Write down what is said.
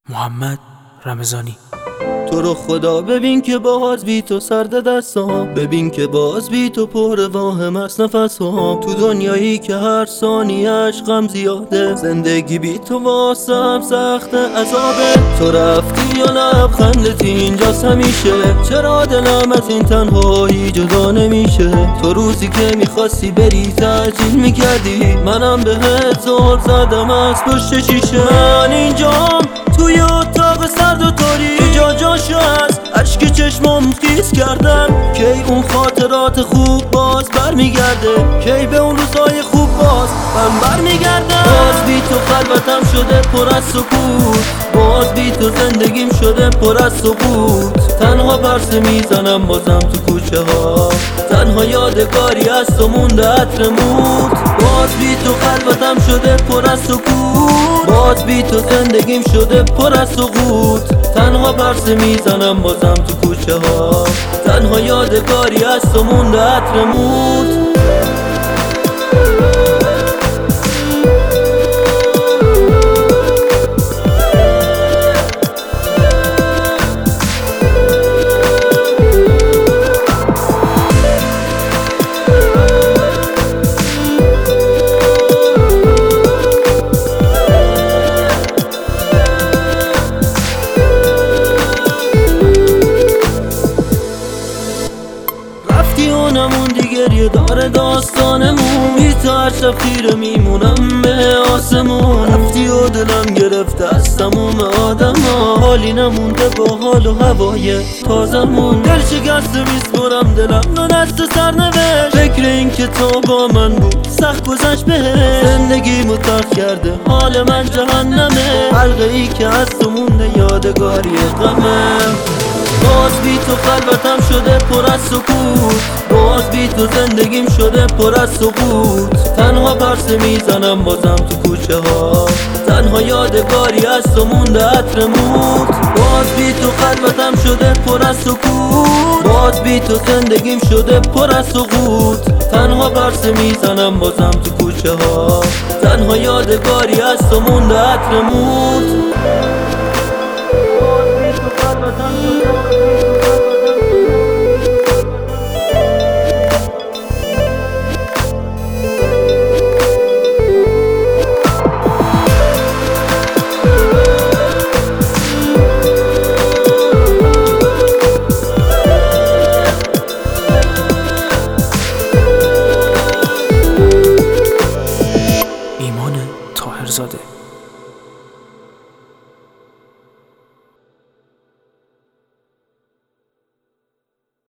محمد رمضانی. تو رو خدا ببین که باز بی تو سرد دستام، ببین که باز بی تو پر واهم است نفسام. تو دنیایی که هر ثانیه‌اش غم زیاده، زندگی بی تو واسم سخت عذابه. تو رفتی یا لبخندت اینجاست همیشه، چرا دلم از این تنهایی جدا نمیشه؟ تو روزی که میخواستی بری تعجیل میکردی، منم بهت زل زدم از پشت شیشه. من اینجام توی اتاق سرد و تاریک، جا جاشو از اشک چشمام خیس کردم. کی اون خاطرات خوب باز برمیگرده؟ کی به اون روزای خوب باز من برمیگردم؟ باز بی تو خلوتم شده پر از سکوت، باز بی تو زندگیم شده پر از سقوط. تنها پرسه میزنم بازم تو کوچه ها، تنها یادگاری از تو مونده عطر موت. باز بی تو خلوتم شده پر از سکوت، باز بی تو زندگیم شده پر از سقوط. تنها پرسه میزنم بازم تو کوچه ها، تنها یادگاری از تو مونده عطر موت. نموندی گریه داره داستانمون، بی تو هر شب خیره میمونم به آسمون. رفتی و دلم گرفته از تموم آدم ها، حالی نمونده با حال و هوای تازمون. دل شکسته میسپرم دلم رو دست سرنوشت، فکر این که تو با من بود سخت گذشت بهش. زندگی متخ کرده حال من جهنمه، حلقه ای که از تو مونده یادگاری غمه. باز بی تو خلوتم شده پر از سکوت، باز بی تو زندگیم شده پر از سقوط. تنها پرسه میزنم بازم تو کوچه ها، تنها یادگاری از تو مونده عطر موت. باز بی تو خلوتم شده پر از سکوت، باز بی تو زندگیم شده پر از سقوط. تنها پرسه میزنم بازم تو کوچه ها، تنها یادگاری از تو مونده عطر موت. باز بی تو خلوتم شده